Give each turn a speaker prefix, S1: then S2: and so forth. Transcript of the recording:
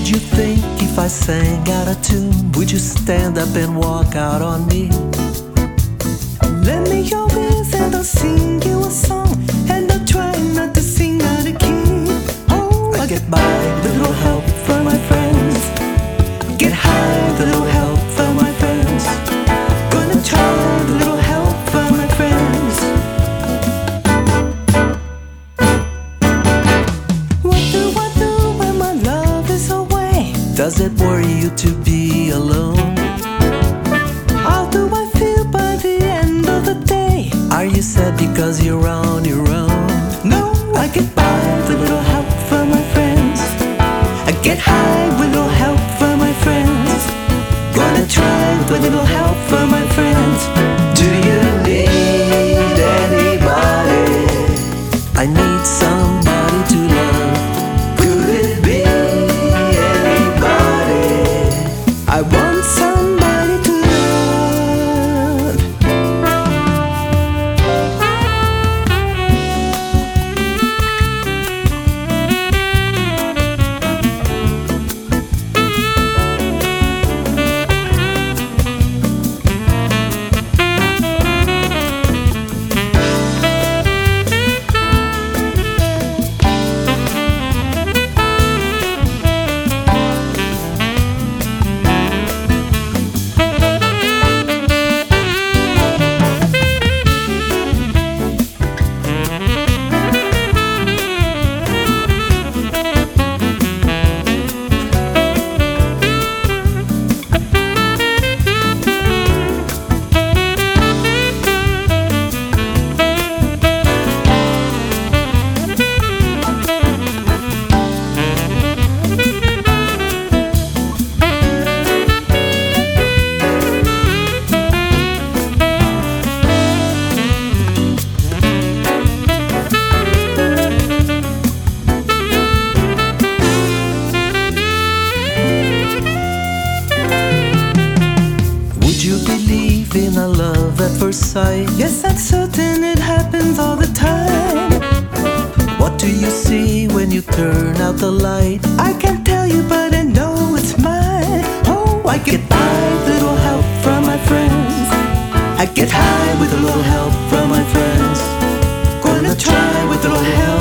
S1: Would you think if I sang out of tune, would you stand up and walk out on me?
S2: Lend me your ears and I'll sing you a song, and I'll try not to sing out of key. Oh,
S1: I get by with a little help from my friends. Get high with a little help from my friends.
S2: gonna try with a little help from my friends. What do I do when my love is away?
S1: Does it worry you to be alone?
S2: How do I feel by the end of the day?
S1: Are you sad because you're on your own?
S2: No, I get by with a little help from my friends. I get high with a little help from my friends. Gonna try with a little help from my friends.
S1: Do you need anybody? I need somebody to love. Could it be anybody?
S2: I want somebody to love.
S1: Would you believe in a love at first sight?
S2: Yes, I'm certain it happens all the time.
S1: What do you see when you turn out the light?
S2: I can't tell you, but I know it's mine. Oh, I get by with a little help from my friends.
S1: I get high with a little help from my friends.
S2: Gonna try with a little help